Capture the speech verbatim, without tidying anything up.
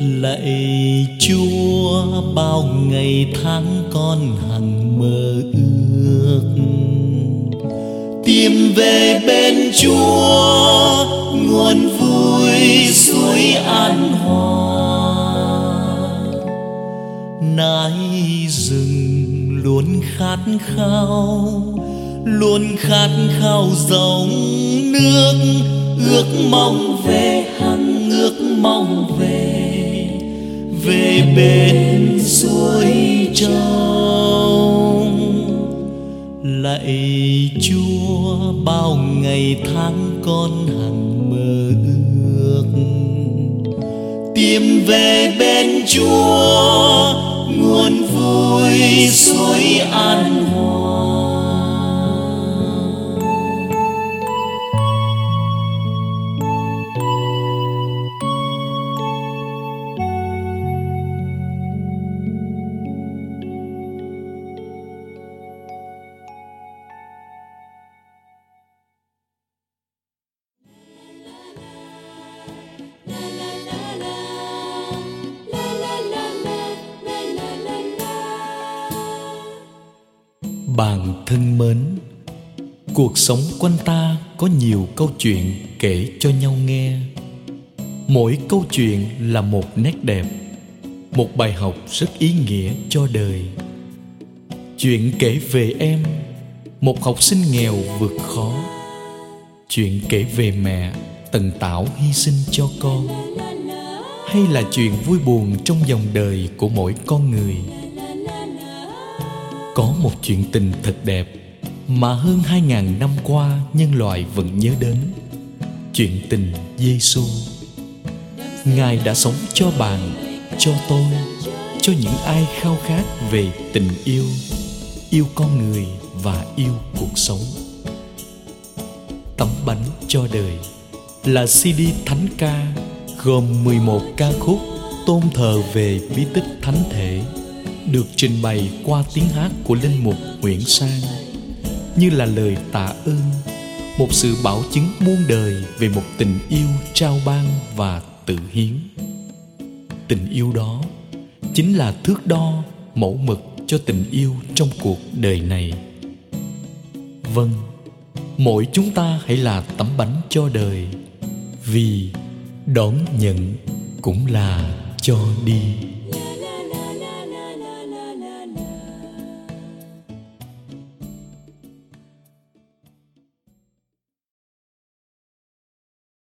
Lạy Chúa, bao ngày tháng con hằng mơ ước tìm về bên Chúa, nguồn vui suối an hòa. Nái rừng luôn khát khao, luôn khát khao dòng nước, ước mong về hằng ước mong về về bên suối trong. Lạy Chúa, bao ngày tháng con hằng mơ ước tìm về bên Chúa, nguồn vui suối an hòa. Bạn thân mến, cuộc sống quanh ta có nhiều câu chuyện kể cho nhau nghe. Mỗi câu chuyện là một nét đẹp, một bài học rất ý nghĩa cho đời. Chuyện kể về em, một học sinh nghèo vượt khó. Chuyện kể về mẹ tần tảo hy sinh cho con. Hay là chuyện vui buồn trong dòng đời của mỗi con người. Có một chuyện tình thật đẹp mà hơn hai ngàn năm qua nhân loại vẫn nhớ đến. Chuyện tình Giê-xu. Ngài đã sống cho bạn, cho tôi, cho những ai khao khát về tình yêu, yêu con người và yêu cuộc sống. Tấm bánh cho đời là xê đê thánh ca gồm mười một ca khúc tôn thờ về bí tích thánh thể, được trình bày qua tiếng hát của linh mục Nguyễn Sang, như là lời tạ ơn, một sự bảo chứng muôn đời về một tình yêu trao ban và tự hiến. Tình yêu đó chính là thước đo, mẫu mực cho tình yêu trong cuộc đời này. Vâng, mỗi chúng ta hãy là tấm bánh cho đời, vì đón nhận cũng là cho đi.